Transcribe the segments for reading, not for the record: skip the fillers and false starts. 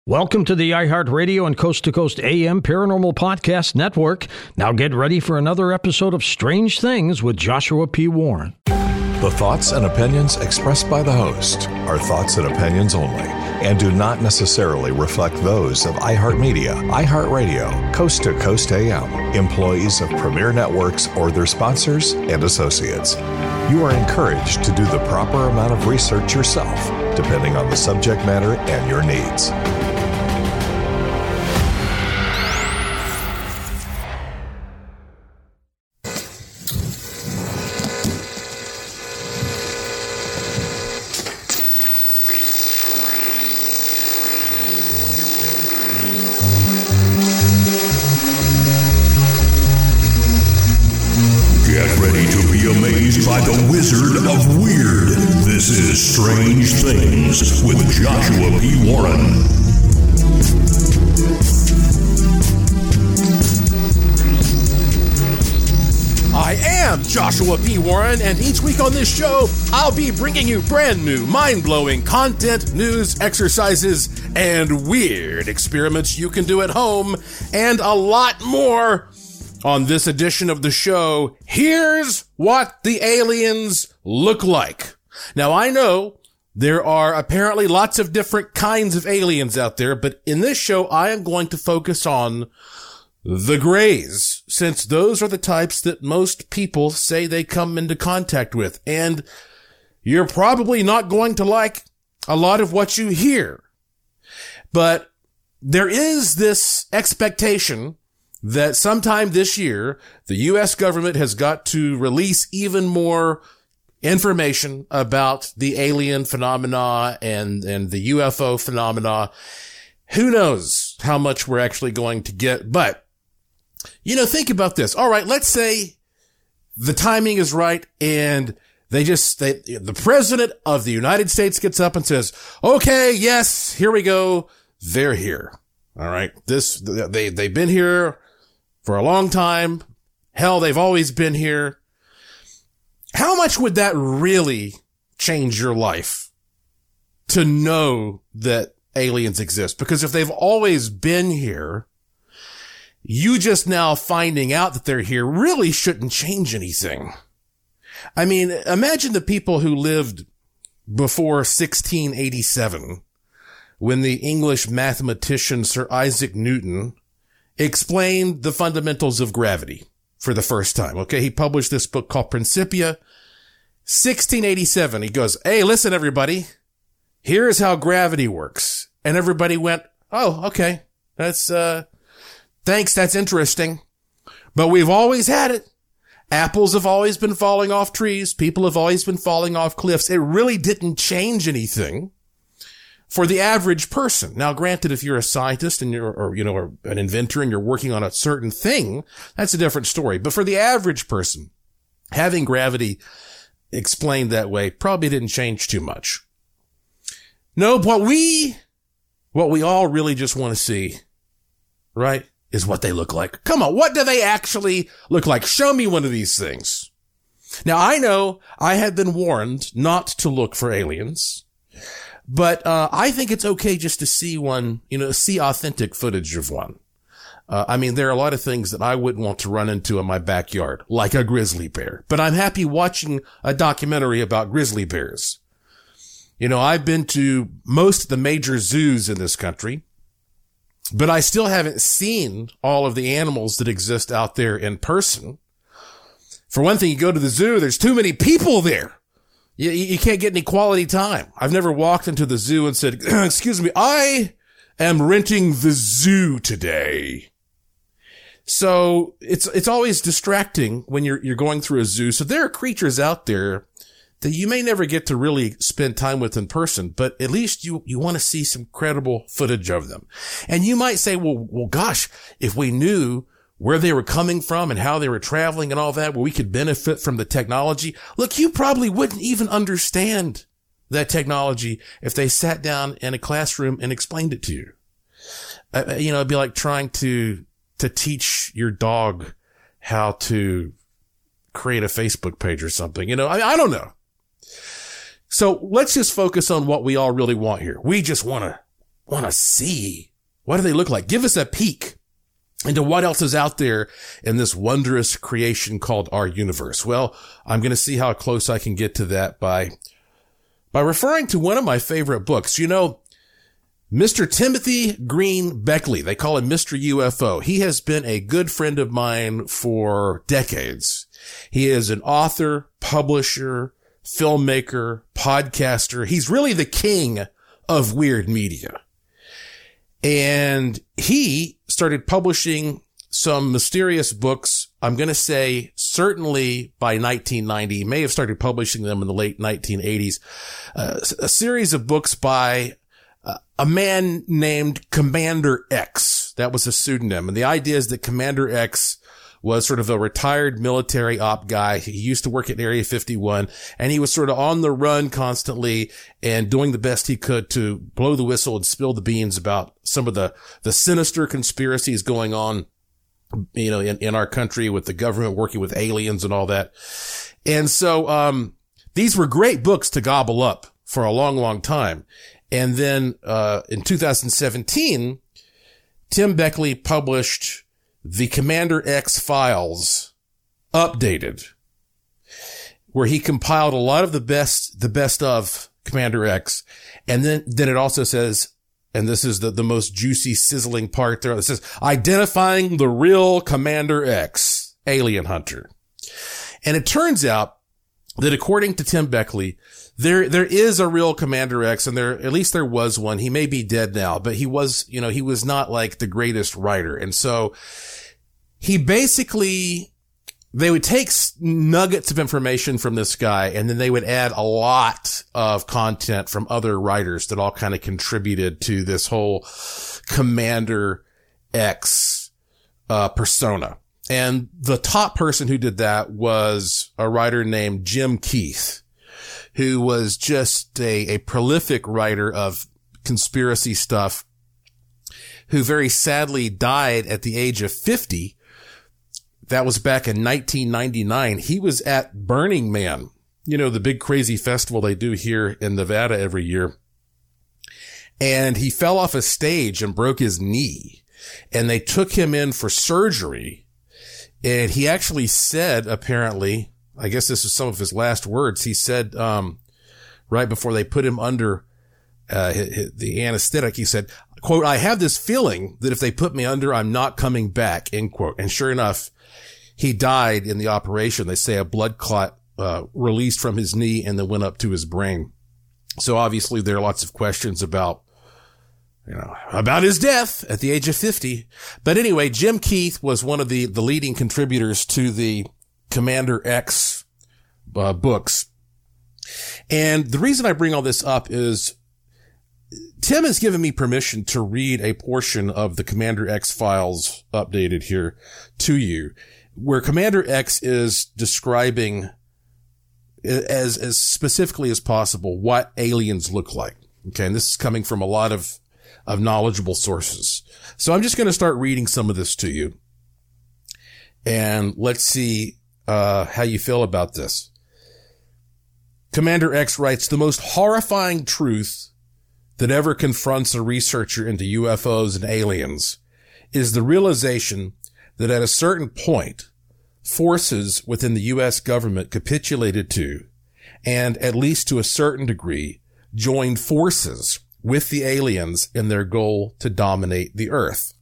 Welcome to the iHeartRadio and Coast to Coast AM Paranormal Podcast Network. Now get ready for another episode of Strange Things with Joshua P. Warren. The thoughts and opinions expressed by the host are thoughts and opinions only and do not necessarily reflect those of iHeartMedia, iHeartRadio, Coast to Coast AM, employees of Premier Networks, or their sponsors and associates. You are encouraged to do the proper amount of research yourself, depending on the subject matter and your needs. By the Wizard of Weird. This is Strange Things with Joshua P. Warren. I am Joshua P. Warren, and each week on this show, I'll be bringing you brand new, mind-blowing content, news, exercises, and weird experiments you can do at home, and a lot more. On this edition of the show, here's what the aliens look like. Now, I know there are apparently lots of different kinds of aliens out there, but in this show, I am going to focus on the Greys, since those are the types that most people say they come into contact with. And you're probably not going to like a lot of what you hear. But there is this expectation that sometime this year, the U.S. government has got to release even more information about the alien phenomena and the UFO phenomena. Who knows how much we're actually going to get? But, think about this. All right, let's say the timing is right and the president of the United States gets up and says, okay, yes, here we go. They're here. All right. They've been here for a long time. Hell, they've always been here. How much would that really change your life to know that aliens exist? Because if they've always been here, you just now finding out that they're here really shouldn't change anything. I mean, imagine the people who lived before 1687, when the English mathematician Sir Isaac Newton explained the fundamentals of gravity for the first time. Okay. He published this book called Principia. 1687. He goes, hey, listen, everybody, here's how gravity works. And everybody went, oh, okay. That's, thanks. That's interesting. But we've always had it. Apples have always been falling off trees. People have always been falling off cliffs. It really didn't change anything for the average person. Now, granted, if you're a scientist and or an inventor and you're working on a certain thing, that's a different story. But for the average person, having gravity explained that way probably didn't change too much. No, what we all really just want to see, right, is what they look like. Come on, what do they actually look like? Show me one of these things. Now, I know I have been warned not to look for aliens. But I think it's okay just to see one, see authentic footage of one. I mean, there are a lot of things that I wouldn't want to run into in my backyard, like a grizzly bear. But I'm happy watching a documentary about grizzly bears. I've been to most of the major zoos in this country, but I still haven't seen all of the animals that exist out there in person. For one thing, you go to the zoo, there's too many people there. You can't get any quality time. I've never walked into the zoo and said, excuse me, I am renting the zoo today. So it's always distracting when you're going through a zoo. So there are creatures out there that you may never get to really spend time with in person, but at least you want to see some credible footage of them. And you might say, well, gosh, if we knew where they were coming from and how they were traveling and all that, where we could benefit from the technology. Look, you probably wouldn't even understand that technology if they sat down in a classroom and explained it to you. It'd be like trying to teach your dog how to create a Facebook page or something. I don't know. So let's just focus on what we all really want here. We just want to want to see. What do they look like? Give us a peek into what else is out there in this wondrous creation called our universe. Well, I'm going to see how close I can get to that by referring to one of my favorite books. You know, Mr. Timothy Green Beckley, they call him Mr. UFO. He has been a good friend of mine for decades. He is an author, publisher, filmmaker, podcaster. He's really the king of weird media. And he started publishing some mysterious books. I'm going to say certainly by 1990, he may have started publishing them in the late 1980s, a series of books by a man named Commander X. That was a pseudonym. And the idea is that Commander X was sort of a retired military op guy. He used to work at Area 51, and he was sort of on the run constantly and doing the best he could to blow the whistle and spill the beans about some of the sinister conspiracies going on, you know, in our country with the government working with aliens and all that. And so, these were great books to gobble up for a long, long time. And then, in 2017, Tim Beckley published the Commander X Files Updated, where he compiled a lot of the best of Commander X. And then it also says, and this is the most juicy, sizzling part there, it says, identifying the real Commander X, alien hunter. And it turns out that according to Tim Beckley, there is a real Commander X, and at least there was one. He may be dead now, but he was not like the greatest writer. And so he basically, they would take nuggets of information from this guy, and then they would add a lot of content from other writers that all kind of contributed to this whole Commander X persona. And the top person who did that was a writer named Jim Keith, who was just a prolific writer of conspiracy stuff, who very sadly died at the age of 50. That was back in 1999. He was at Burning Man, you know, the big crazy festival they do here in Nevada every year. And he fell off a stage and broke his knee, and they took him in for surgery. And he actually said, apparently, I guess this is some of his last words. He said, right before they put him under, the anesthetic, he said, quote, "I have this feeling that if they put me under, I'm not coming back," end quote. And sure enough, he died in the operation. They say a blood clot, released from his knee and then went up to his brain. So obviously there are lots of questions about his death at the age of 50. But anyway, Jim Keith was one of the leading contributors to the Commander X books. And the reason I bring all this up is Tim has given me permission to read a portion of the Commander X Files Updated here to you, where Commander X is describing as specifically as possible what aliens look like. Okay. And this is coming from a lot of knowledgeable sources. So I'm just going to start reading some of this to you, and let's see how you feel about this. Commander X writes, "The most horrifying truth that ever confronts a researcher into UFOs and aliens is the realization that at a certain point, forces within the U.S. government capitulated to, and at least to a certain degree, joined forces with the aliens in their goal to dominate the Earth."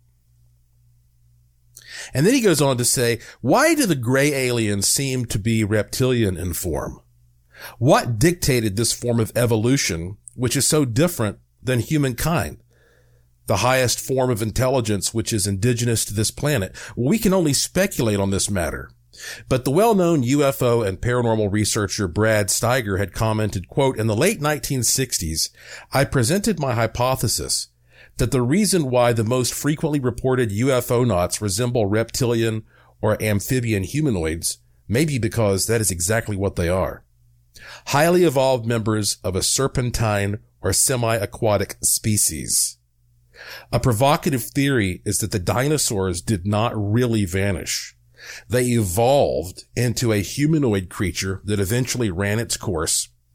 And then he goes on to say, "Why do the gray aliens seem to be reptilian in form? What dictated this form of evolution, which is so different than humankind, the highest form of intelligence which is indigenous to this planet?" Well, we can only speculate on this matter. But the well-known UFO and paranormal researcher Brad Steiger had commented, quote, "In the late 1960s, I presented my hypothesis that the reason why the most frequently reported UFO knots resemble reptilian or amphibian humanoids may be because that is exactly what they are. Highly evolved members of a serpentine or semi-aquatic species. A provocative theory is that the dinosaurs did not really vanish. They evolved into a humanoid creature that eventually ran its course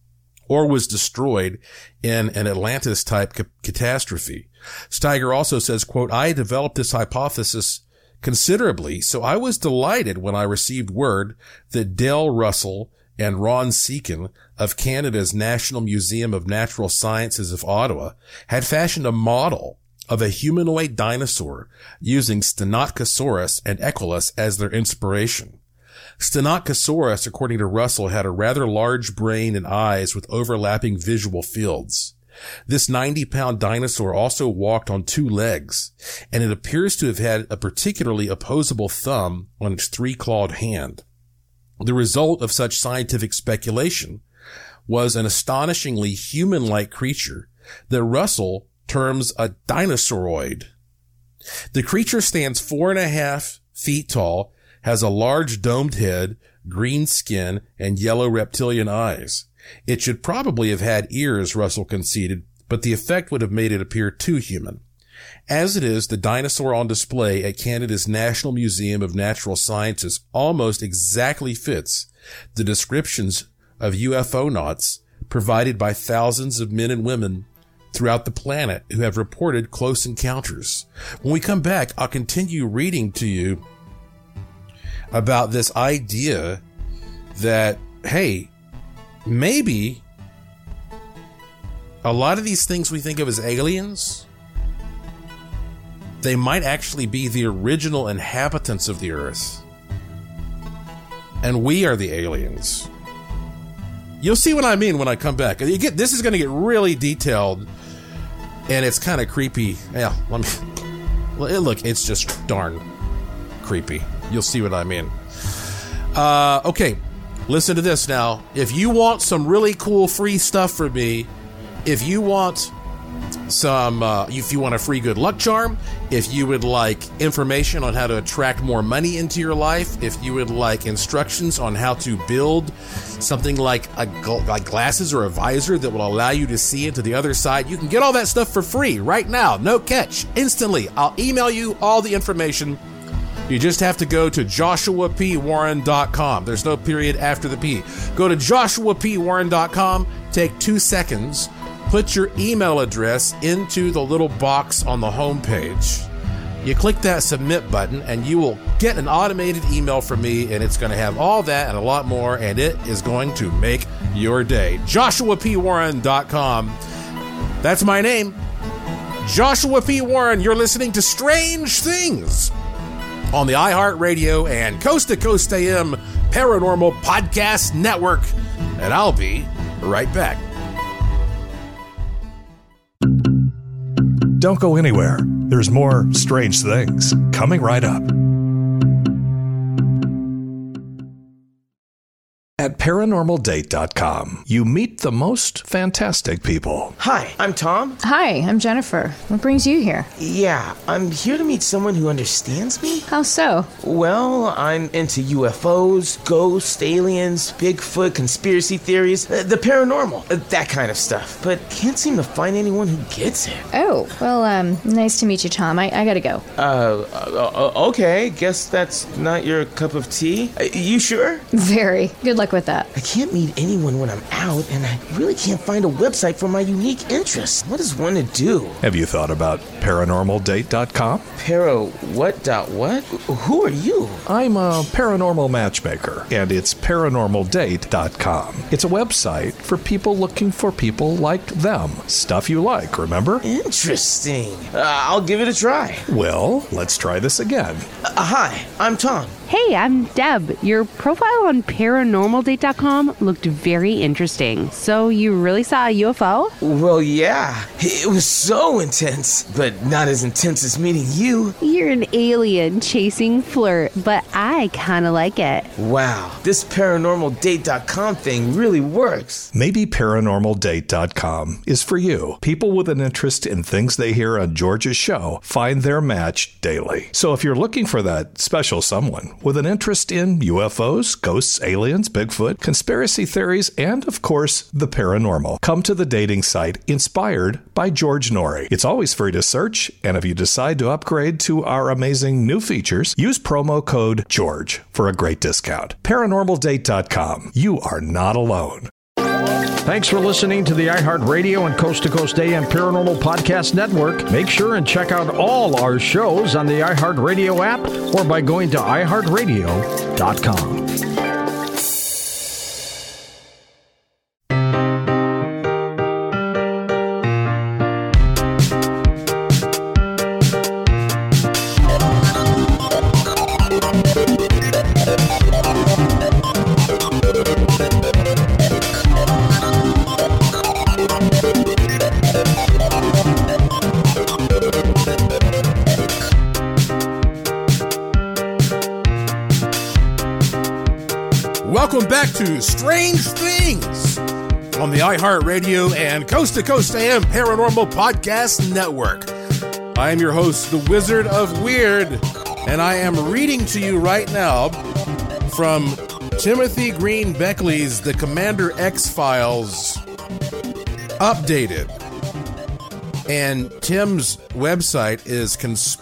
or was destroyed in an Atlantis-type catastrophe. Steiger also says, quote, I developed this hypothesis considerably, so I was delighted when I received word that Dale Russell and Ron Seacon of Canada's National Museum of Natural Sciences of Ottawa had fashioned a model of a humanoid dinosaur using Stenotchosaurus and Equolus as their inspiration. Stenotchosaurus, according to Russell, had a rather large brain and eyes with overlapping visual fields. This 90-pound dinosaur also walked on 2 legs, and it appears to have had a particularly opposable thumb on its 3-clawed hand. The result of such scientific speculation was an astonishingly human-like creature that Russell terms a dinosauroid. The creature stands 4.5 feet tall, has a large domed head, green skin, and yellow reptilian eyes. It should probably have had ears, Russell conceded, but the effect would have made it appear too human. As it is, the dinosaur on display at Canada's National Museum of Natural Sciences almost exactly fits the descriptions of UFO-nauts provided by thousands of men and women throughout the planet who have reported close encounters. When we come back, I'll continue reading to you about this idea that, hey, maybe a lot of these things we think of as aliens, they might actually be the original inhabitants of the Earth. And we are the aliens. You'll see what I mean when I come back. This is going to get really detailed, and it's kind of creepy. Yeah, look, it's just darn creepy. You'll see what I mean. Okay, listen to this now. If you want some really cool free stuff from me, if you want if you want a free good luck charm, if you would like information on how to attract more money into your life, if you would like instructions on how to build something like glasses or a visor that will allow you to see into the other side, you can get all that stuff for free right now. No catch. Instantly. I'll email you all the information. You just have to go to joshuapwarren.com. There's no period after the P. Go to joshuapwarren.com. Take 2 seconds. Put your email address into the little box on the home page. You click that submit button and you will get an automated email from me, and it's going to have all that and a lot more, and it is going to make your day. joshuapwarren.com. That's my name. Joshua P. Warren. You're listening to Strange Things on the iHeartRadio and Coast to Coast AM Paranormal Podcast Network. And I'll be right back. Don't go anywhere. There's more Strange Things coming right up. At ParanormalDate.com, you meet the most fantastic people. Hi, I'm Tom. Hi, I'm Jennifer. What brings you here? Yeah, I'm here to meet someone who understands me. How so? Well, I'm into UFOs, ghosts, aliens, Bigfoot, conspiracy theories, the paranormal, that kind of stuff. But can't seem to find anyone who gets it. Oh, well, nice to meet you, Tom. I gotta go. Okay, guess that's not your cup of tea. You sure? Very. Good luck with that. I can't meet anyone when I'm out, and I really can't find a website for my unique interests. What is one to do? Have you thought about ParanormalDate.com? What? Who are you? I'm a paranormal matchmaker, and it's ParanormalDate.com. It's a website for people looking for people like them. Stuff you like, remember? Interesting. I'll give it a try. Well, let's try this again. Hi, I'm Tom. Hey, I'm Deb. Your profile on ParanormalDate.com looked very interesting. So you really saw a UFO? Well, yeah. It was so intense, but not as intense as meeting you. You're an alien chasing flirt, but I kind of like it. Wow, this ParanormalDate.com thing really works. Maybe ParanormalDate.com is for you. People with an interest in things they hear on George's show find their match daily. So if you're looking for that special someone with an interest in UFOs, ghosts, aliens, Bigfoot, conspiracy theories, and, of course, the paranormal, come to the dating site inspired by George Norrie. It's always free to search, and if you decide to upgrade to our amazing new features, use promo code GEORGE for a great discount. ParanormalDate.com. You are not alone. Thanks for listening to the iHeartRadio and Coast to Coast AM Paranormal Podcast Network. Make sure and check out all our shows on the iHeartRadio app or by going to iHeartRadio.com. Welcome back to Strange Things on the iHeartRadio and Coast to Coast AM Paranormal Podcast Network. I am your host, the Wizard of Weird, and I am reading to you right now from Timothy Green Beckley's The Commander X-Files Updated. And Tim's website is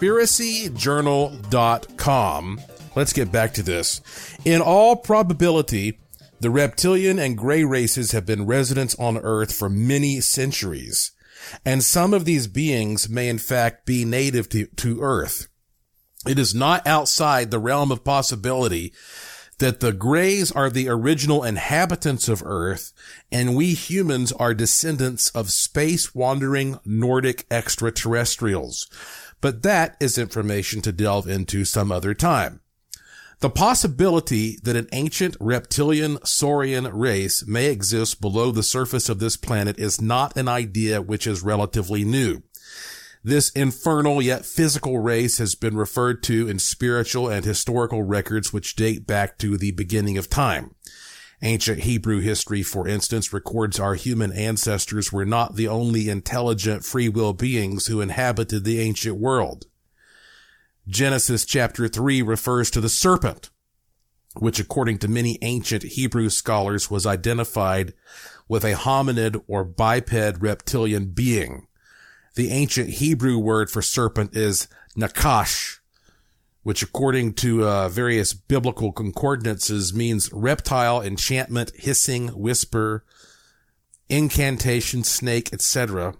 conspiracyjournal.com. Let's get back to this. In all probability, the reptilian and gray races have been residents on Earth for many centuries, and some of these beings may in fact be native to Earth. It is not outside the realm of possibility that the Greys are the original inhabitants of Earth, and we humans are descendants of space-wandering Nordic extraterrestrials. But that is information to delve into some other time. The possibility that an ancient reptilian saurian race may exist below the surface of this planet is not an idea which is relatively new. This infernal yet physical race has been referred to in spiritual and historical records which date back to the beginning of time. Ancient Hebrew history, for instance, records our human ancestors were not the only intelligent free will beings who inhabited the ancient world. Genesis chapter 3 refers to the serpent, which according to many ancient Hebrew scholars was identified with a hominid or biped reptilian being. The ancient Hebrew word for serpent is nakash, which according to various biblical concordances means reptile, enchantment, hissing, whisper, incantation, snake, etc.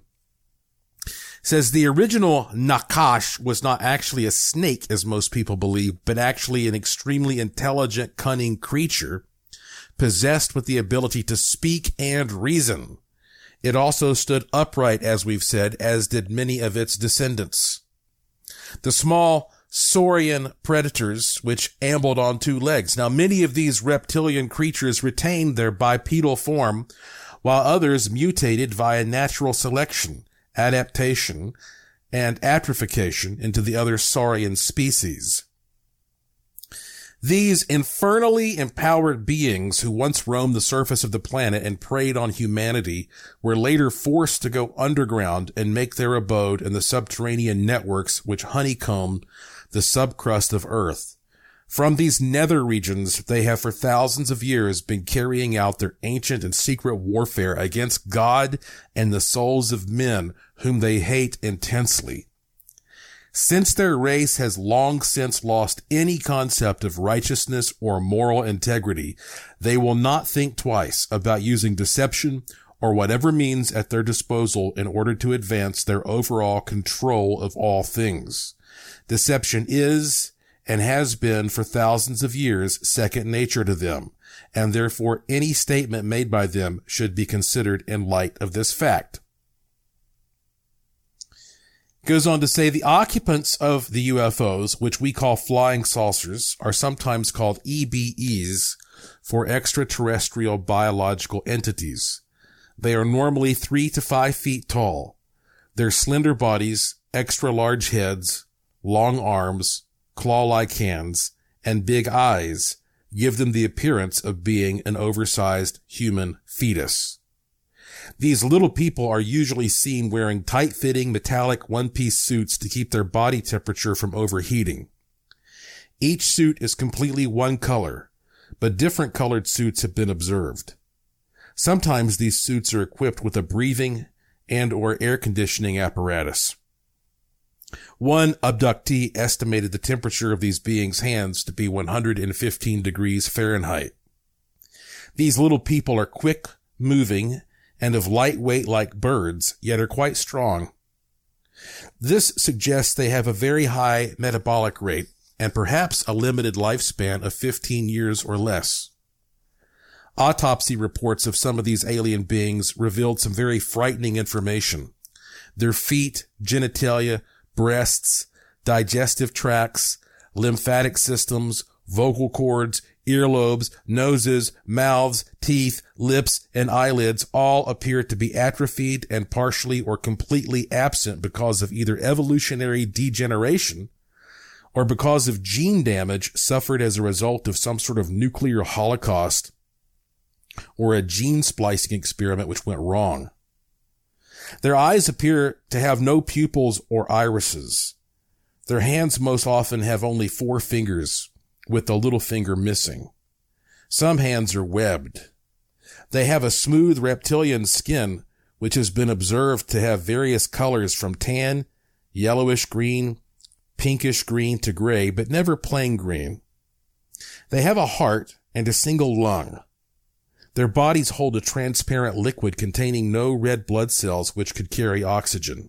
Says the original Nakash was not actually a snake, as most people believe, but actually an extremely intelligent, cunning creature possessed with the ability to speak and reason. It also stood upright, as we've said, as did many of its descendants. The small saurian predators, which ambled on two legs. Now, many of these reptilian creatures retained their bipedal form, while others mutated via natural selection, adaptation, and atrophication into the other saurian species. These infernally empowered beings who once roamed the surface of the planet and preyed on humanity were later forced to go underground and make their abode in the subterranean networks which honeycomb the subcrust of Earth. From these nether regions, they have for thousands of years been carrying out their ancient and secret warfare against God and the souls of men whom they hate intensely. Since their race has long since lost any concept of righteousness or moral integrity, they will not think twice about using deception or whatever means at their disposal in order to advance their overall control of all things. Deception is and has been for thousands of years second nature to them, and therefore any statement made by them should be considered in light of this fact. Goes on to say the occupants of the UFOs, which we call flying saucers, are sometimes called EBEs for extraterrestrial biological entities. They are normally 3 to 5 feet tall. Their slender bodies, extra large heads, long arms, claw-like hands, and big eyes give them the appearance of being an oversized human fetus. These little people are usually seen wearing tight-fitting metallic one-piece suits to keep their body temperature from overheating. Each suit is completely one color, but different colored suits have been observed. Sometimes these suits are equipped with a breathing and or air conditioning apparatus. One abductee estimated the temperature of these beings' hands to be 115 degrees Fahrenheit. These little people are quick-moving and of lightweight like birds, yet are quite strong. This suggests they have a very high metabolic rate and perhaps a limited lifespan of 15 years or less. Autopsy reports of some of these alien beings revealed some very frightening information. Their feet, genitalia, breasts, digestive tracts, lymphatic systems, vocal cords, earlobes, noses, mouths, teeth, lips, and eyelids all appear to be atrophied and partially or completely absent because of either evolutionary degeneration or because of gene damage suffered as a result of some sort of nuclear holocaust or a gene splicing experiment which went wrong. Their eyes appear to have no pupils or irises. Their hands most often have only 4 fingers, with the little finger missing. Some hands are webbed. They have a smooth reptilian skin, which has been observed to have various colors from tan, yellowish green, pinkish green to gray, but never plain green. They have a heart and a single lung. Their bodies hold a transparent liquid containing no red blood cells which could carry oxygen.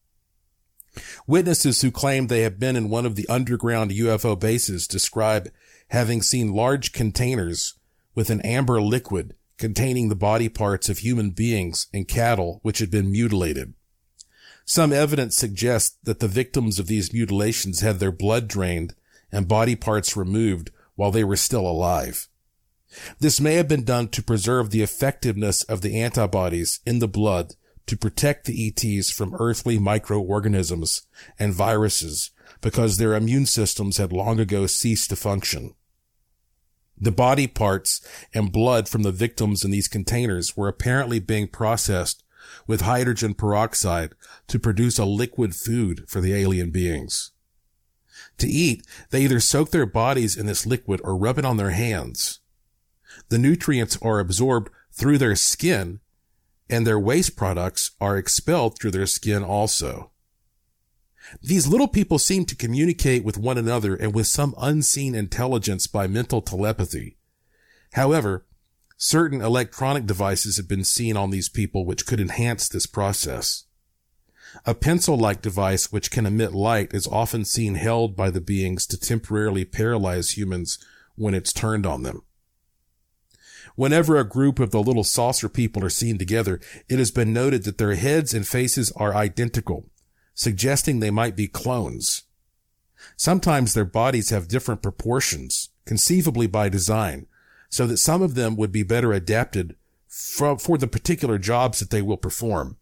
Witnesses who claim they have been in one of the underground UFO bases describe having seen large containers with an amber liquid containing the body parts of human beings and cattle which had been mutilated. Some evidence suggests that the victims of these mutilations had their blood drained and body parts removed while they were still alive. This may have been done to preserve the effectiveness of the antibodies in the blood to protect the ETs from earthly microorganisms and viruses because their immune systems had long ago ceased to function. The body parts and blood from the victims in these containers were apparently being processed with hydrogen peroxide to produce a liquid food for the alien beings. To eat, they either soak their bodies in this liquid or rub it on their hands. The nutrients are absorbed through their skin, and their waste products are expelled through their skin also. These little people seem to communicate with one another and with some unseen intelligence by mental telepathy. However, certain electronic devices have been seen on these people which could enhance this process. A pencil-like device which can emit light is often seen held by the beings to temporarily paralyze humans when it's turned on them. Whenever a group of the little saucer people are seen together, it has been noted that their heads and faces are identical, suggesting they might be clones. Sometimes their bodies have different proportions, conceivably by design, so that some of them would be better adapted for the particular jobs that they will perform.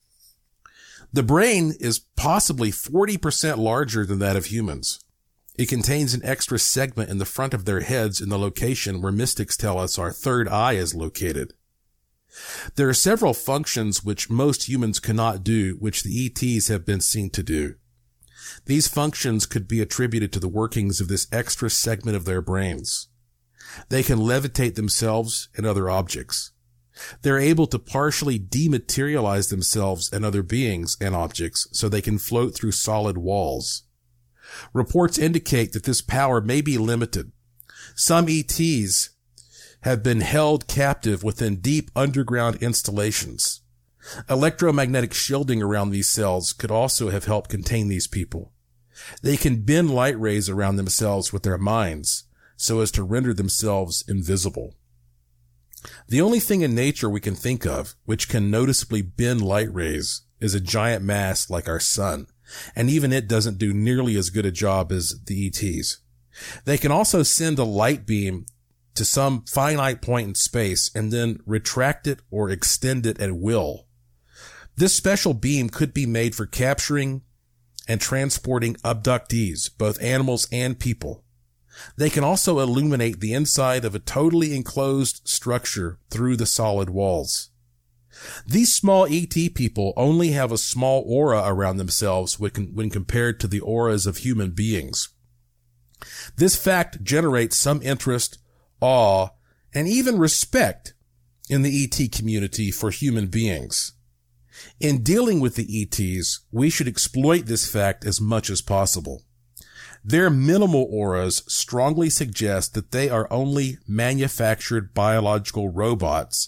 The brain is possibly 40% larger than that of humans. It contains an extra segment in the front of their heads in the location where mystics tell us our third eye is located. There are several functions which most humans cannot do, which the ETs have been seen to do. These functions could be attributed to the workings of this extra segment of their brains. They can levitate themselves and other objects. They're able to partially dematerialize themselves and other beings and objects so they can float through solid walls. Reports indicate that this power may be limited. Some ETs have been held captive within deep underground installations. Electromagnetic shielding around these cells could also have helped contain these people. They can bend light rays around themselves with their minds so as to render themselves invisible. The only thing in nature we can think of which can noticeably bend light rays is a giant mass like our sun, and even it doesn't do nearly as good a job as the ETs. They can also send a light beam to some finite point in space and then retract it or extend it at will. This special beam could be made for capturing and transporting abductees, both animals and people. They can also illuminate the inside of a totally enclosed structure through the solid walls. These small ET people only have a small aura around themselves when compared to the auras of human beings. This fact generates some interest, awe, and even respect in the ET community for human beings. In dealing with the ETs, we should exploit this fact as much as possible. Their minimal auras strongly suggest that they are only manufactured biological robots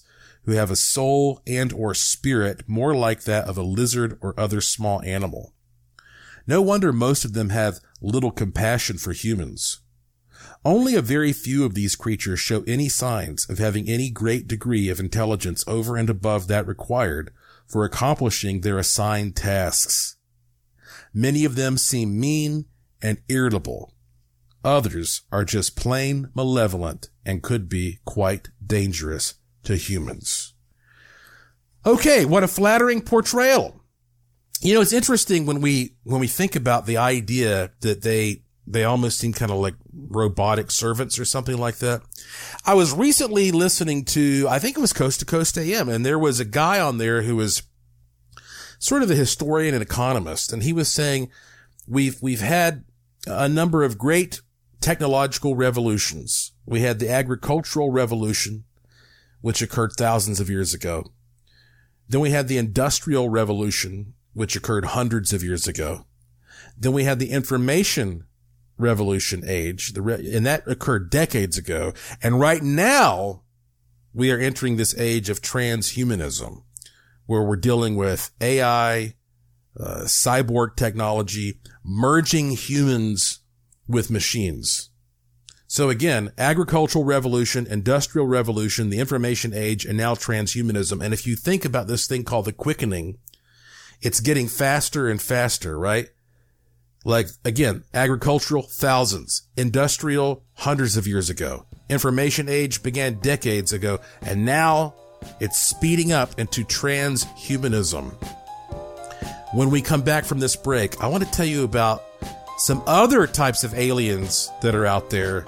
who have a soul and or spirit more like that of a lizard or other small animal. No wonder most of them have little compassion for humans. Only a very few of these creatures show any signs of having any great degree of intelligence over and above that required for accomplishing their assigned tasks. Many of them seem mean and irritable. Others are just plain malevolent and could be quite dangerous to humans. Okay, what a flattering portrayal. You know, it's interesting when we think about the idea that they almost seem kind of like robotic servants or something like that. I was recently listening to, I think it was Coast to Coast AM, and there was a guy on there who was sort of a historian and economist, and he was saying we've had a number of great technological revolutions. We had the agricultural revolution, which occurred thousands of years ago. Then we had the industrial revolution, which occurred hundreds of years ago. Then we had the information revolution age, and that occurred decades ago. And right now, we are entering this age of transhumanism, where we're dealing with AI, cyborg technology, merging humans with machines. So again, agricultural revolution, industrial revolution, the information age, and now transhumanism. And if you think about this thing called the quickening, it's getting faster and faster, right? Like, again, agricultural, thousands. Industrial, hundreds of years ago. Information age began decades ago. And now it's speeding up into transhumanism. When we come back from this break, I want to tell you about some other types of aliens that are out there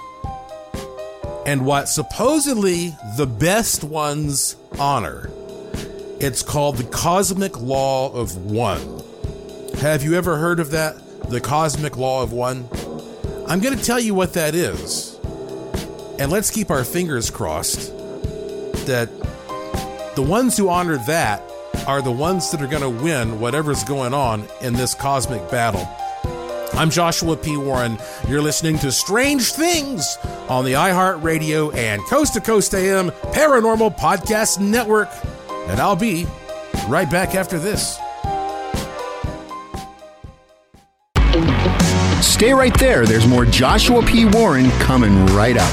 and what supposedly the best ones honor. It's called the Cosmic Law of One. Have you ever heard of that? The Cosmic Law of One? I'm going to tell you what that is. And let's keep our fingers crossed that the ones who honor that are the ones that are going to win whatever's going on in this cosmic battle. I'm Joshua P. Warren. You're listening to Strange Things on the iHeartRadio and Coast to Coast AM Paranormal Podcast Network. And I'll be right back after this. Stay right there. There's more Joshua P. Warren coming right up.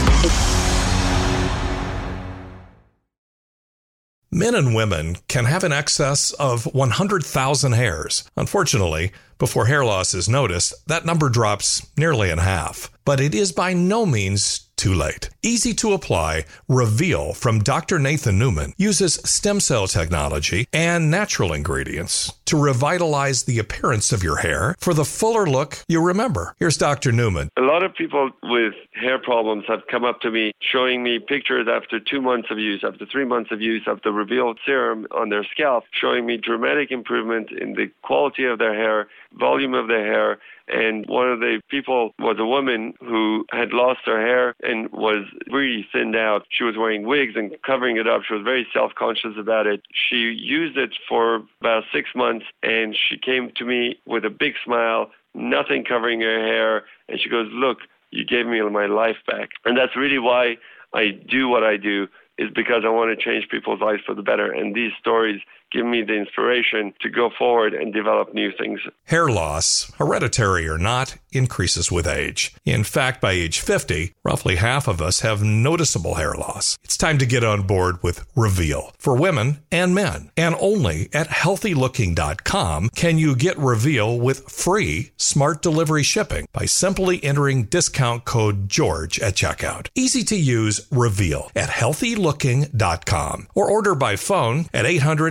Men and women can have an excess of 100,000 hairs. Unfortunately, before hair loss is noticed, that number drops nearly in half. But it is by no means too late. Easy to apply, Reveal from Dr. Nathan Newman uses stem cell technology and natural ingredients to revitalize the appearance of your hair for the fuller look you remember. Here's Dr. Newman. A lot of people with hair problems have come up to me showing me pictures after 2 months of use, after 3 months of use of the Reveal serum on their scalp, showing me dramatic improvement in the quality of their hair, volume of their hair. And one of the people was a woman who had lost her hair and was really thinned out. She was wearing wigs and covering it up. She was very self-conscious about it. She used it for about 6 months, and she came to me with a big smile, nothing covering her hair. And she goes, "Look, you gave me my life back." And that's really why I do what I do, is because I want to change people's lives for the better. And these stories give me the inspiration to go forward and develop new things. Hair loss, hereditary or not, increases with age. In fact, by age 50, roughly half of us have noticeable hair loss. It's time to get on board with Reveal for women and men. And only at healthylooking.com can you get Reveal with free smart delivery shipping by simply entering discount code GEORGE at checkout. Easy to use Reveal at healthylooking.com or order by phone at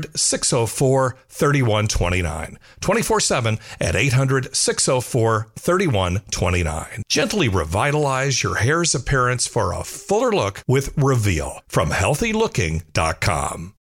800-604-3129. 24/7 at 800-604-3129. Gently revitalize your hair's appearance for a fuller look with Reveal from healthylooking.com.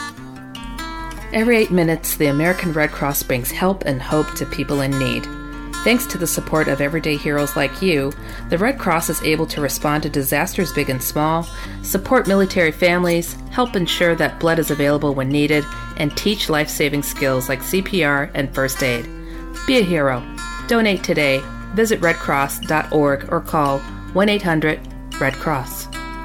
Every 8 minutes, the American Red Cross brings help and hope to people in need. Thanks to the support of everyday heroes like you, the Red Cross is able to respond to disasters big and small, support military families, help ensure that blood is available when needed, and teach life-saving skills like CPR and first aid. Be a hero. Donate today. Visit redcross.org or call 1-800-RED-CROSS.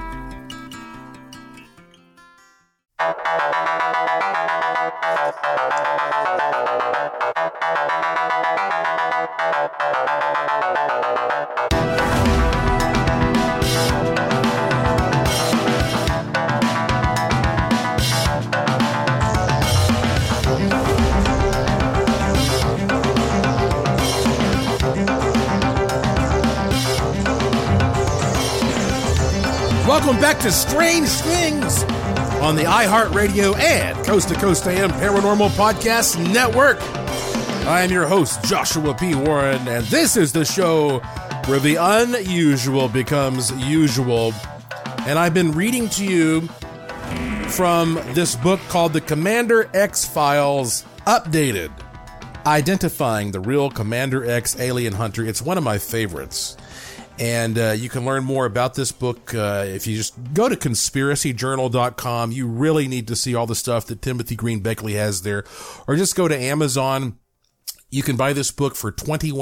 Welcome back to Strange Things on the iHeartRadio and Coast to Coast AM Paranormal Podcast Network. I am your host, Joshua P. Warren, and this is the show where the unusual becomes usual. And I've been reading to you from this book called The Commander X Files Updated, Identifying the Real Commander X Alien Hunter. It's one of my favorites. And you can learn more about this book if you just go to conspiracyjournal.com. You really need to see all the stuff that Timothy Green Beckley has there. Or just go to Amazon. You can buy this book for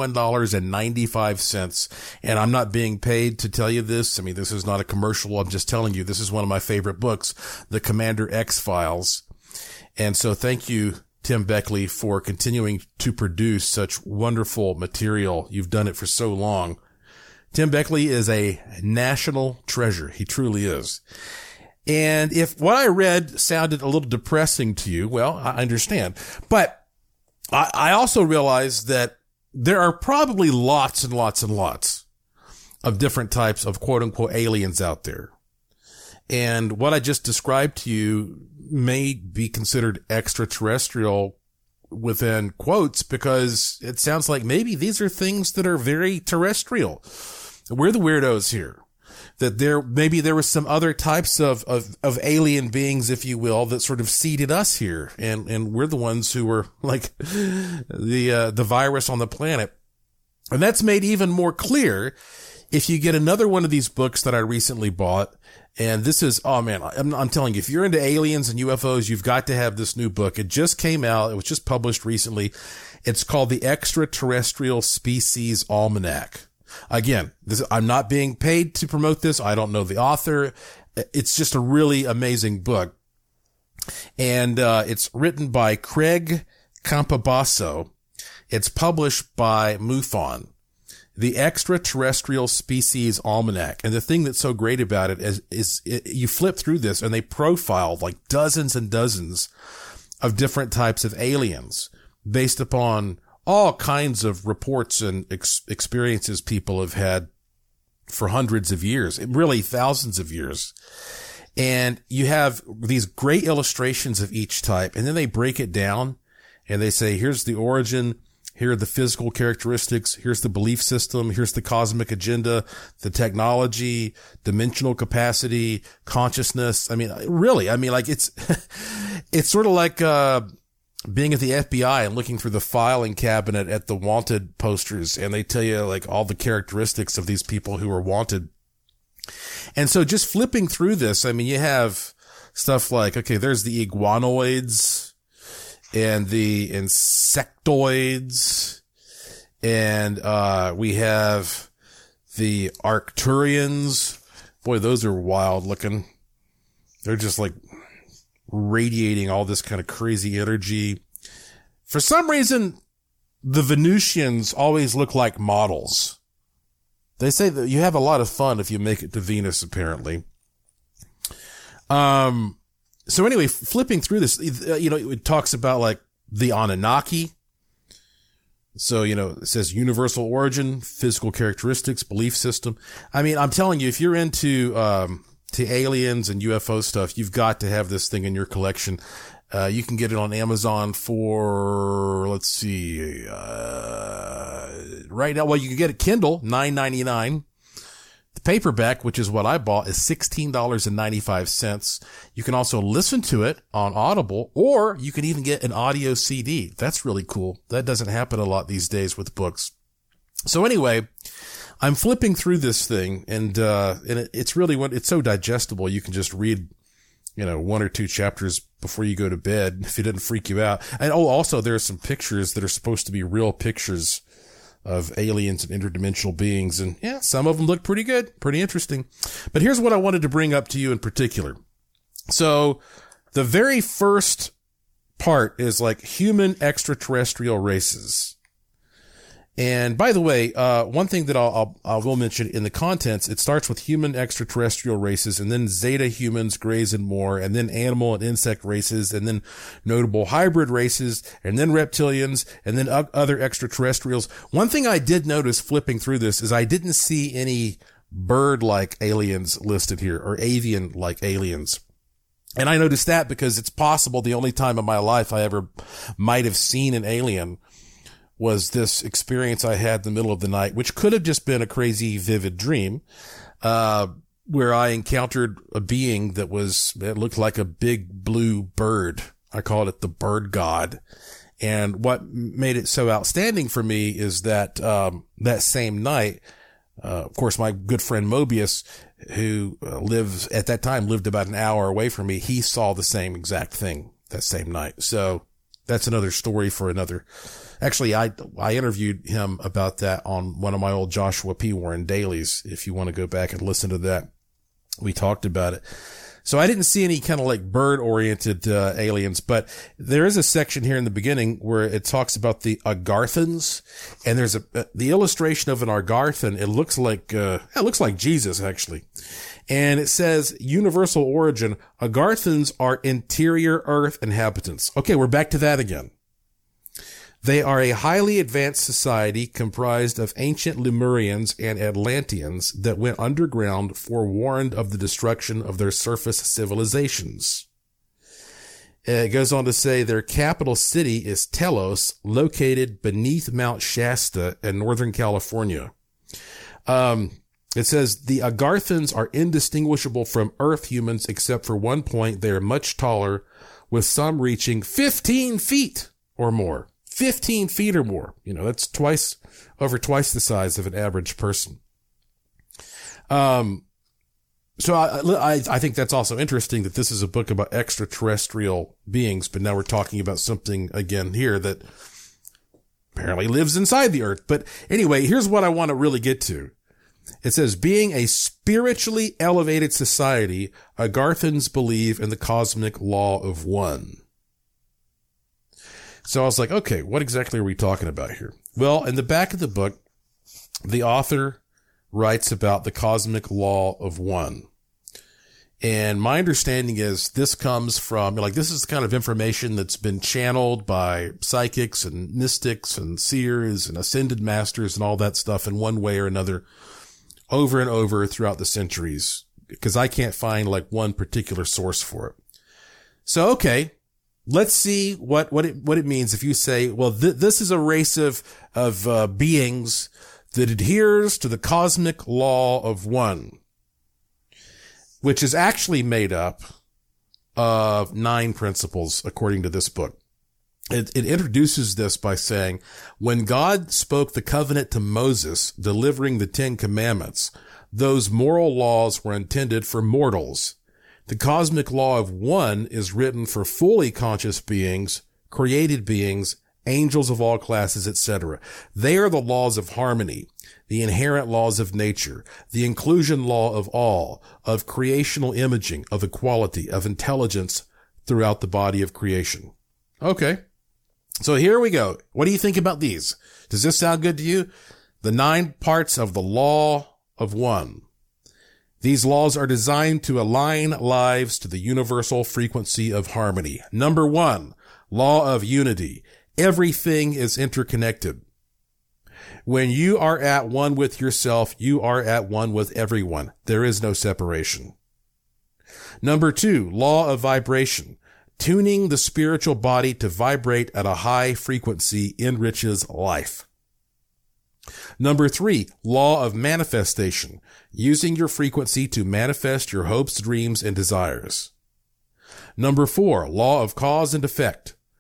$21.95. And I'm not being paid to tell you this. I mean, this is not a commercial. I'm just telling you, this is one of my favorite books, The Commander X Files. And so thank you, Tim Beckley, for continuing to produce such wonderful material. You've done it for so long. Tim Beckley is a national treasure. He truly is. And if what I read sounded a little depressing to you, well, I understand. But I also realize that there are probably lots and lots and lots of different types of quote unquote aliens out there. And what I just described to you may be considered extraterrestrial within quotes, because it sounds like maybe these are things that are very terrestrial. We're the weirdos here. That maybe there was some other types of alien beings, if you will, that sort of seeded us here. And we're the ones who were like the virus on the planet. And that's made even more clear if you get another one of these books that I recently bought. And this is, oh man, I'm telling you, if you're into aliens and UFOs, you've got to have this new book. It just came out. It was just published recently. It's called The Extraterrestrial Species Almanac. Again, I'm not being paid to promote this. I don't know the author. It's just a really amazing book. And it's written by Craig Campobasso. It's published by MUFON. The Extraterrestrial Species Almanac. And the thing that's so great about it is you flip through this and they profile like dozens and dozens of different types of aliens based upon all kinds of reports and experiences people have had for hundreds of years, really thousands of years. And you have these great illustrations of each type, and then they break it down and they say, here's the origin, here are the physical characteristics, here's the belief system, here's the cosmic agenda, the technology, dimensional capacity, consciousness. I mean, really, like it's sort of like, being at the FBI and looking through the filing cabinet at the wanted posters, and they tell you like all the characteristics of these people who are wanted. And so just flipping through this, I mean, you have stuff like, okay, there's the iguanoids and the insectoids, and we have the Arcturians. Boy, those are wild looking. They're just like radiating all this kind of crazy energy. For some reason, the Venusians always look like models. They say that you have a lot of fun if you make it to Venus, apparently. So anyway, flipping through this, it talks about like the Anunnaki. So, it says universal origin, physical characteristics, belief system. I mean, I'm telling you, if you're into, to aliens and UFO stuff, you've got to have this thing in your collection. You can get it on Amazon for, let's see, right now, well, you can get it Kindle, $9.99. The paperback, which is what I bought, is $16.95. You can also listen to it on Audible, or you can even get an audio CD. That's really cool. That doesn't happen a lot these days with books. So anyway, I'm flipping through this thing and it's really it's so digestible. You can just read, 1 or 2 chapters before you go to bed if it didn't freak you out. And also there are some pictures that are supposed to be real pictures of aliens and interdimensional beings. And yeah, some of them look pretty good, pretty interesting. But here's what I wanted to bring up to you in particular. So the very first part is like human extraterrestrial races. And by the way, one thing that I will mention in the contents, it starts with human extraterrestrial races and then Zeta humans, Greys and more, and then animal and insect races, and then notable hybrid races, and then reptilians, and then other extraterrestrials. One thing I did notice flipping through this is I didn't see any bird-like aliens listed here or avian-like aliens. And I noticed that because it's possible the only time in my life I ever might have seen an alien was this experience I had in the middle of the night, which could have just been a crazy, vivid dream, where I encountered a being that looked like a big blue bird. I called it the bird god. And what made it so outstanding for me is that, that same night, of course, my good friend Mobius, who lived about an hour away from me, he saw the same exact thing that same night. So that's another story for another. Actually, I interviewed him about that on one of my old Joshua P. Warren dailies. If you want to go back and listen to that, we talked about it. So I didn't see any kind of like bird-oriented aliens, but there is a section here in the beginning where it talks about the Agarthans, and there's the illustration of an Agarthan. It looks like Jesus actually, and it says universal origin. Agarthans are interior Earth inhabitants. Okay, we're back to that again. They are a highly advanced society comprised of ancient Lemurians and Atlanteans that went underground forewarned of the destruction of their surface civilizations. It goes on to say their capital city is Telos, located beneath Mount Shasta in Northern California. It says the Agarthans are indistinguishable from Earth humans except for one point. They are much taller, with some reaching 15 feet or more. 15 feet or more. That's over twice the size of an average person. So I think that's also interesting that this is a book about extraterrestrial beings, but now we're talking about something again here that apparently lives inside the earth. But anyway, here's what I want to really get to. It says, being a spiritually elevated society, Agarthans believe in the cosmic law of one. So I was like, okay, what exactly are we talking about here? Well, in the back of the book, the author writes about the cosmic law of one. And my understanding is this comes from, this is the kind of information that's been channeled by psychics and mystics and seers and ascended masters and all that stuff in one way or another over and over throughout the centuries, because I can't find one particular source for it. So, okay. Let's see what it means if you say, well, this is a race of beings that adheres to the cosmic law of one, which is actually made up of 9 principles, according to this book. It introduces this by saying, when God spoke the covenant to Moses, delivering the 10 commandments, those moral laws were intended for mortals. The cosmic law of one is written for fully conscious beings, created beings, angels of all classes, etc. They are the laws of harmony, the inherent laws of nature, the inclusion law of all, of creational imaging, of equality, of intelligence throughout the body of creation. Okay. So here we go. What do you think about these? Does this sound good to you? The 9 parts of the law of one. These laws are designed to align lives to the universal frequency of harmony. Number 1, law of unity. Everything is interconnected. When you are at one with yourself, you are at one with everyone. There is no separation. Number 2, law of vibration. Tuning the spiritual body to vibrate at a high frequency enriches life. Number 3, law of manifestation, using your frequency to manifest your hopes, dreams, and desires. Number 4, law of cause and effect.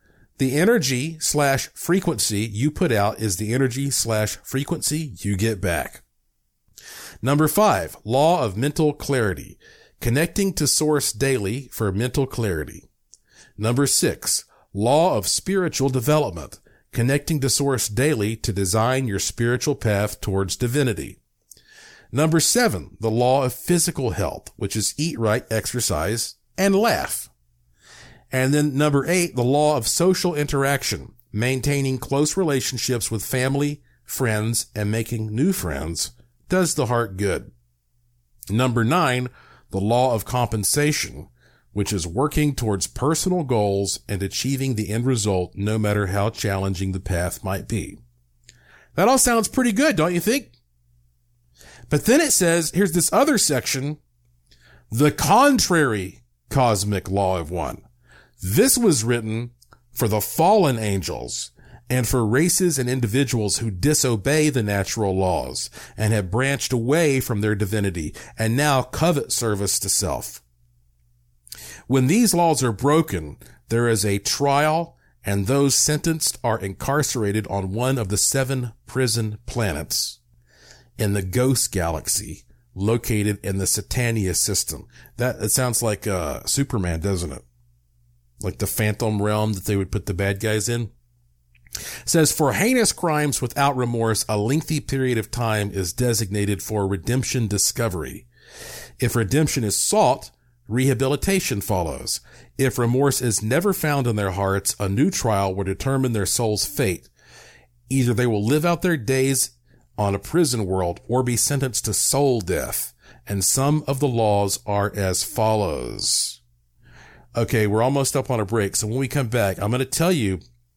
The energy/frequency you put out is the energy/frequency you get back. Number 5, law of mental clarity, connecting to source daily for mental clarity. Number 6, law of spiritual development, connecting to source daily to design your spiritual path towards divinity. Number 7, the law of physical health, which is eat right, exercise, and laugh. And then number 8, the law of social interaction, maintaining close relationships with family, friends, and making new friends does the heart good. Number 9, the law of compensation, which is working towards personal goals and achieving the end result no matter how challenging the path might be. That all sounds pretty good, don't you think? But then it says, here's this other section, the contrary cosmic law of one. This was written for the fallen angels and for races and individuals who disobey the natural laws and have branched away from their divinity and now covet service to self. When these laws are broken, there is a trial, and those sentenced are incarcerated on one of the 7 prison planets in the Ghost Galaxy, located in the Satania system. It sounds like Superman, doesn't it? Like the Phantom Realm that they would put the bad guys in. It says, for heinous crimes without remorse, a lengthy period of time is designated for redemption discovery. If redemption is sought, rehabilitation follows. If remorse is never found in their hearts, a new trial will determine their soul's fate. Either they will live out their days on a prison world or be sentenced to soul death. And some of the laws are as follows. Okay, we're almost up on a break. So when we come back, I'm going to tell you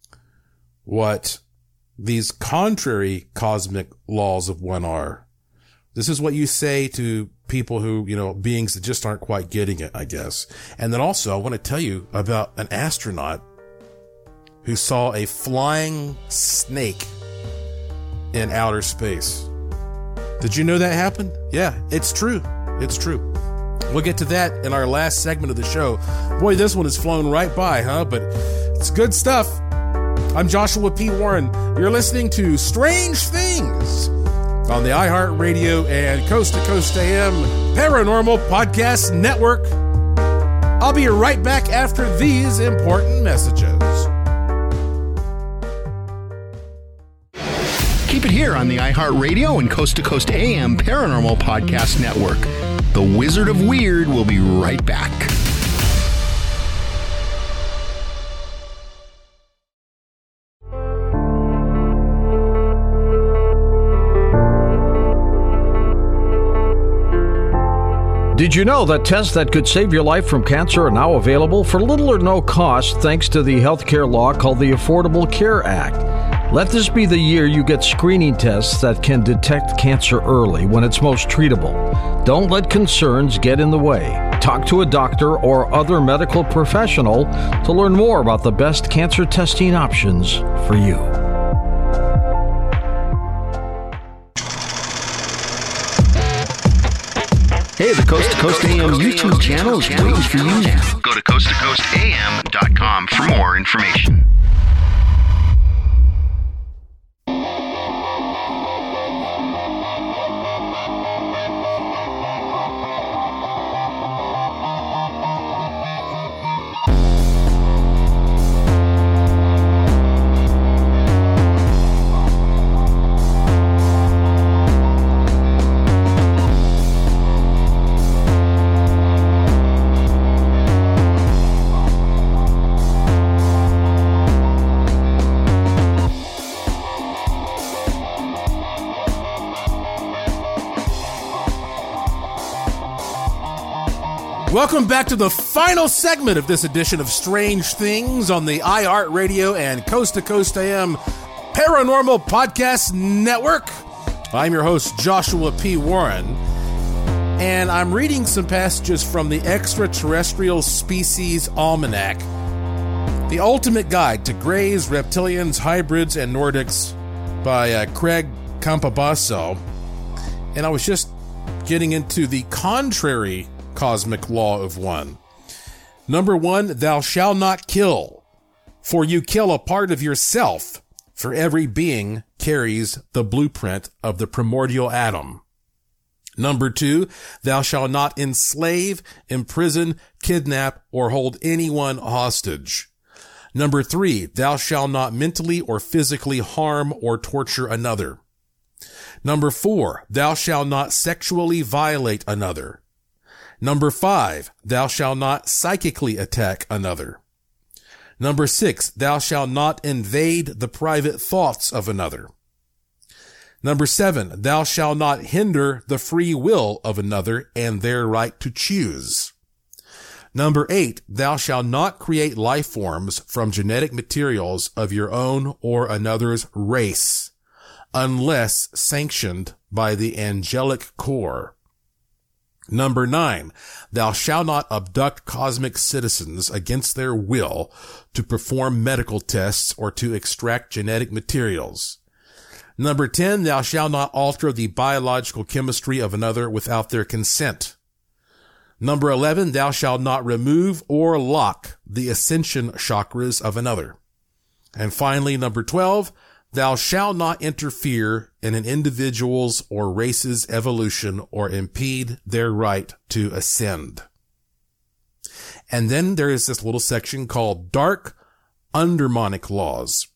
what these contrary cosmic laws of one are. This is what you say to people who, beings that just aren't quite getting it, I guess. And then also I want to tell you about an astronaut who saw a flying snake in outer space. Did you know that happened? Yeah, it's true. It's true. We'll get to that in our last segment of the show. Boy, this one has flown right by, huh? But it's good stuff. I'm Joshua P. Warren. You're listening to Strange Things on the iHeartRadio and Coast to Coast AM Paranormal Podcast Network. I'll be right back after these important messages. Keep it here on the iHeartRadio and Coast to Coast AM Paranormal Podcast Network. The Wizard of Weird will be right back. Did you know that tests that could save your life from cancer are now available for little or no cost thanks to the healthcare law called the Affordable Care Act? Let this be the year you get screening tests that can detect cancer early when it's most treatable. Don't let concerns get in the way. Talk to a doctor or other medical professional to learn more about the best cancer testing options for you. Hey, the Coast to Coast AM YouTube channel is waiting for you now. Go to coasttocoastam.com for more information. Welcome back to the final segment of this edition of Strange Things on the iHeartRadio and Coast to Coast AM Paranormal Podcast Network. I'm your host, Joshua P. Warren, and I'm reading some passages from the Extraterrestrial Species Almanac, the ultimate guide to greys, reptilians, hybrids, and Nordics by Craig Campobasso. And I was just getting into the contrary cosmic law of one. Number 1, thou shalt not kill. For you kill a part of yourself, for every being carries the blueprint of the primordial atom. Number 2, thou shalt not enslave, imprison, kidnap, or hold anyone hostage. Number 3, thou shalt not mentally or physically harm or torture another. Number 4, thou shalt not sexually violate another. Number 5, thou shalt not psychically attack another. Number 6, thou shalt not invade the private thoughts of another. Number 7, thou shalt not hinder the free will of another and their right to choose. Number 8, thou shalt not create life forms from genetic materials of your own or another's race, unless sanctioned by the angelic core. Number 9, thou shalt not abduct cosmic citizens against their will to perform medical tests or to extract genetic materials. Number 10, thou shalt not alter the biological chemistry of another without their consent. Number 11, thou shalt not remove or lock the ascension chakras of another. And finally, number 12, thou shalt not interfere in an individual's or race's evolution or impede their right to ascend. And then there is this little section called Dark Undermonic Laws.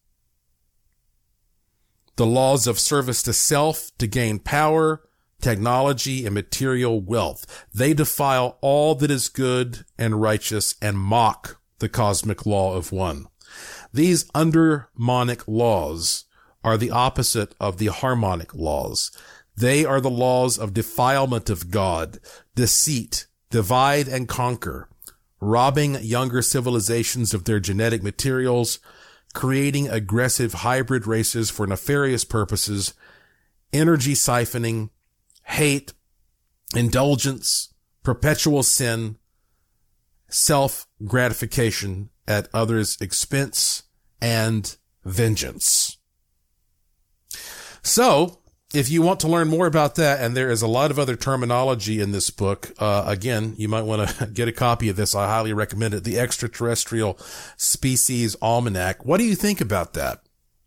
The laws of service to self to gain power, technology, and material wealth. They defile all that is good and righteous and mock the cosmic law of one. These undermonic laws are the opposite of the harmonic laws. They are the laws of defilement of God, deceit, divide and conquer, robbing younger civilizations of their genetic materials, creating aggressive hybrid races for nefarious purposes, energy siphoning, hate, indulgence, perpetual sin, self-gratification at others' expense, and vengeance. So, if you want to learn more about that, and there is a lot of other terminology in this book, again, you might want to get a copy of this. I highly recommend it. The Extraterrestrial Species Almanac. What do you think about that?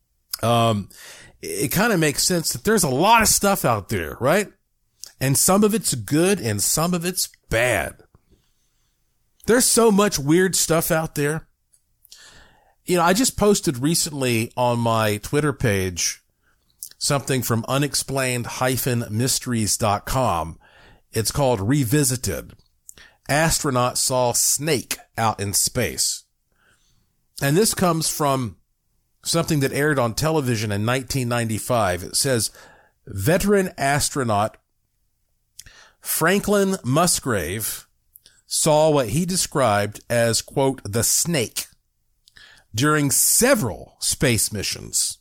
It kind of makes sense that there's a lot of stuff out there, right? And some of it's good and some of it's bad. There's so much weird stuff out there. You know, I just posted recently on my Twitter page something from unexplained-mysteries.com. It's called Revisited. Astronaut saw snake out in space. And this comes from something that aired on television in 1995. It says, veteran astronaut Franklin Musgrave saw what he described as, quote, the snake during several space missions.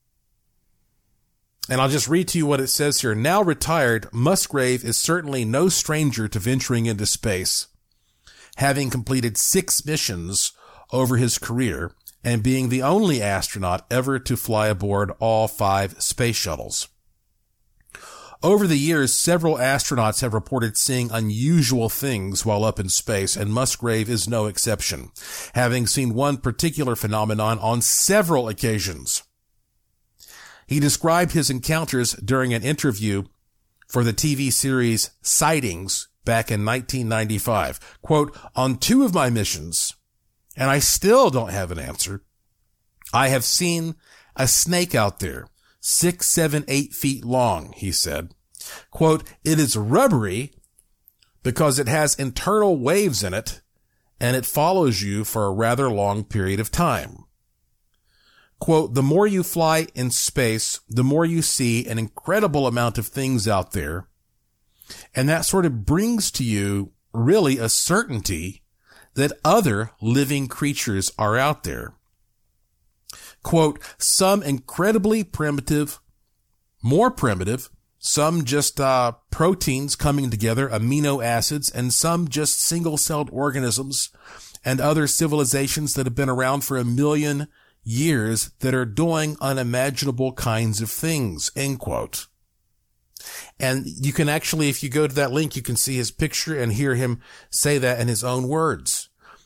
And I'll just read to you what it says here. Now retired, Musgrave is certainly no stranger to venturing into space, having completed 6 missions over his career and being the only astronaut ever to fly aboard all 5 space shuttles. Over the years, several astronauts have reported seeing unusual things while up in space, and Musgrave is no exception, having seen one particular phenomenon on several occasions. He described his encounters during an interview for the TV series Sightings back in 1995. Quote, on 2 of my missions, and I still don't have an answer, I have seen a snake out there, 6, 7, 8 feet long, he said. Quote, it is rubbery because it has internal waves in it, and it follows you for a rather long period of time. Quote, the more you fly in space, the more you see an incredible amount of things out there. And that sort of brings to you really a certainty that other living creatures are out there. Quote, some incredibly primitive, more primitive, some just proteins coming together, amino acids, and some just single-celled organisms and other civilizations that have been around for 1 million years that are doing unimaginable kinds of things, end quote. And you can actually, if you go to that link, you can see his picture and hear him say that in his own words.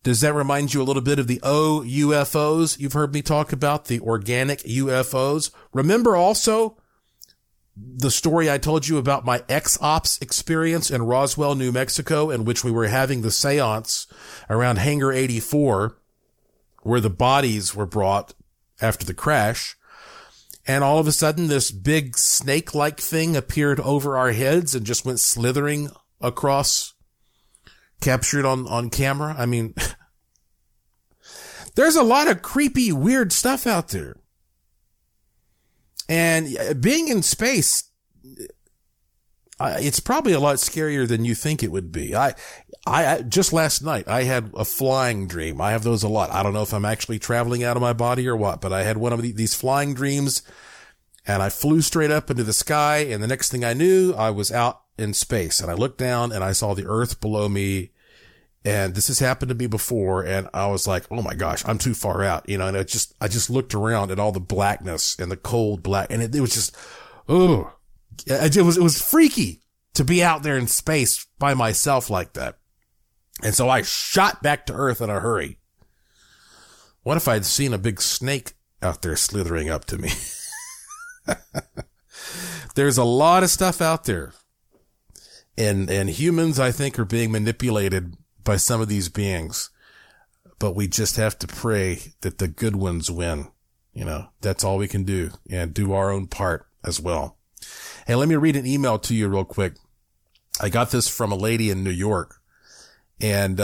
Does that remind you a little bit of the OUFOs you've heard me talk about, the organic UFOs? Remember also the story I told you about my X-Ops experience in Roswell, New Mexico, in which we were having the seance around Hangar 84, where the bodies were brought after the crash. And all of a sudden, this big snake-like thing appeared over our heads and just went slithering across, captured on camera. I mean, there's a lot of creepy, weird stuff out there. And being in space, it's probably a lot scarier than you think it would be. I just last night, I had a flying dream. I have those a lot. I don't know if I'm actually traveling out of my body or what, but I had one of these flying dreams, and I flew straight up into the sky, and the next thing I knew, I was out in space, and I looked down and I saw the Earth below me. And this has happened to me before, and I was like, oh my gosh, I'm too far out, and I just looked around at all the blackness and the cold black, and it was just, it was freaky to be out there in space by myself like that. And so I shot back to Earth in a hurry. What if I'd seen a big snake out there slithering up to me? There's a lot of stuff out there. And humans, I think, are being manipulated by some of these beings, but we just have to pray that the good ones win. That's all we can do, and do our own part as well. Hey, let me read an email to you real quick. I got this from a lady in New York, and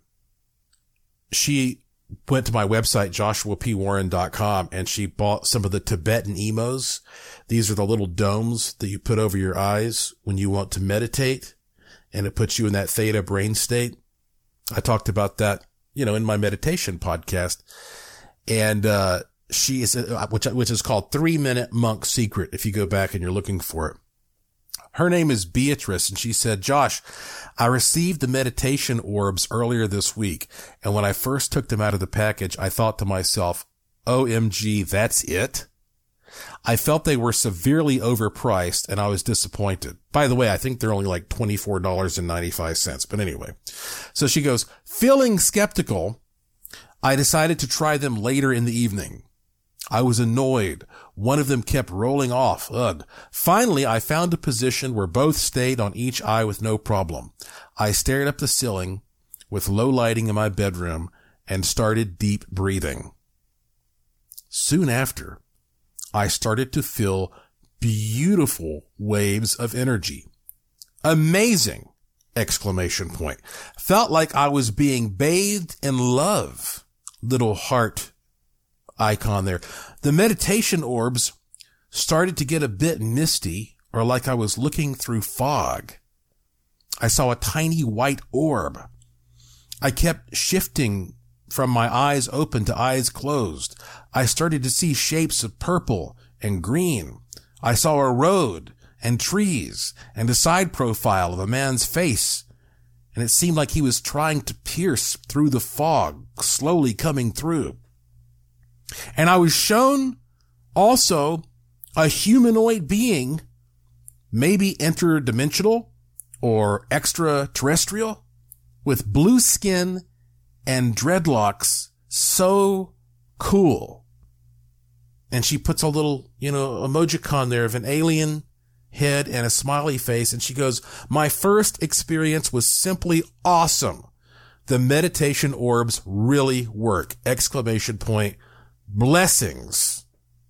she went to my website, joshuapwarren.com, and she bought some of the Tibetan emos. These are the little domes that you put over your eyes when you want to meditate, and it puts you in that theta brain state. I talked about that, in my meditation podcast. And, she is, which is called 3-Minute Monk Secret, if you go back and you're looking for it. Her name is Beatrice, and she said, Josh, I received the meditation orbs earlier this week. And when I first took them out of the package, I thought to myself, OMG, that's it? I felt they were severely overpriced, and I was disappointed. By the way, I think they're only like $24.95. But anyway, so she goes, feeling skeptical, I decided to try them later in the evening. I was annoyed. One of them kept rolling off. Ugh. Finally, I found a position where both stayed on each eye with no problem. I stared up the ceiling with low lighting in my bedroom and started deep breathing. Soon after, I started to feel beautiful waves of energy. Amazing! Exclamation point. Felt like I was being bathed in love. Little heart icon there. The meditation orbs started to get a bit misty, or like I was looking through fog. I saw a tiny white orb. I kept shifting from my eyes open to eyes closed. I started to see shapes of purple and green. I saw a road and trees and a side profile of a man's face, and it seemed like he was trying to pierce through the fog, slowly coming through. And I was shown also a humanoid being, maybe interdimensional or extraterrestrial, with blue skin and dreadlocks. So cool. And she puts a little, emojicon there of an alien head and a smiley face. And she goes, my first experience was simply awesome. The meditation orbs really work. Exclamation point. Blessings.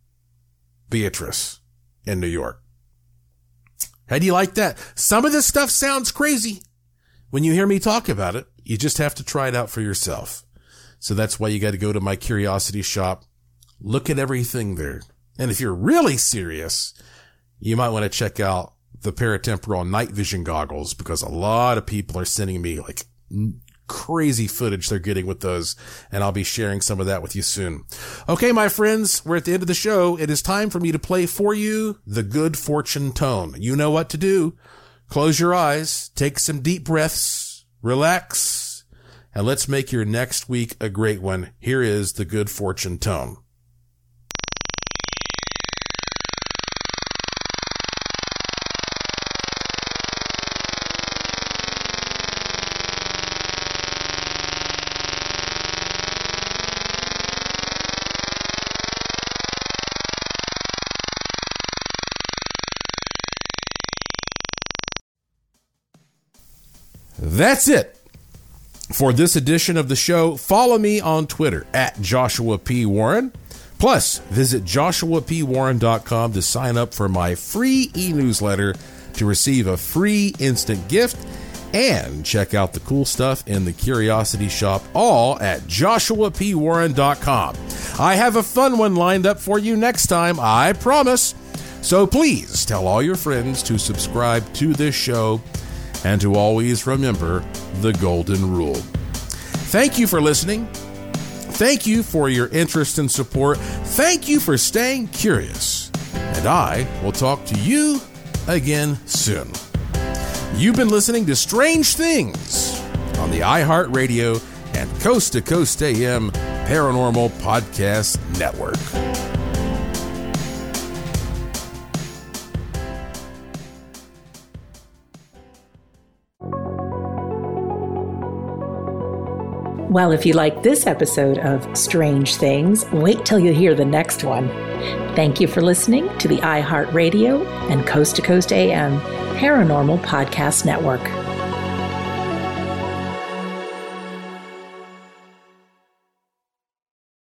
Beatrice in New York. How do you like that? Some of this stuff sounds crazy. When you hear me talk about it, you just have to try it out for yourself. So that's why you got to go to my Curiosity Shop. Look at everything there. And if you're really serious, you might want to check out the Paratemporal night vision goggles, because a lot of people are sending me like crazy footage they're getting with those, and I'll be sharing some of that with you soon. Okay, my friends, we're at the end of the show. It is time for me to play for you the Good Fortune Tone. You know what to do. Close your eyes, take some deep breaths, relax, and let's make your next week a great one. Here is the Good Fortune Tone. That's it for this edition of the show. Follow me on Twitter at Joshua P. Warren. Plus, visit joshuapwarren.com to sign up for my free e-newsletter to receive a free instant gift, and check out the cool stuff in the Curiosity Shop, all at joshuapwarren.com. I have a fun one lined up for you next time, I promise. So please tell all your friends to subscribe to this show and to always remember the golden rule. Thank you for listening. Thank you for your interest and support. Thank you for staying curious. And I will talk to you again soon. You've been listening to Strange Things on the iHeartRadio and Coast to Coast AM Paranormal Podcast Network. Well, if you like this episode of Strange Things, wait till you hear the next one. Thank you for listening to the iHeartRadio and Coast to Coast AM Paranormal Podcast Network.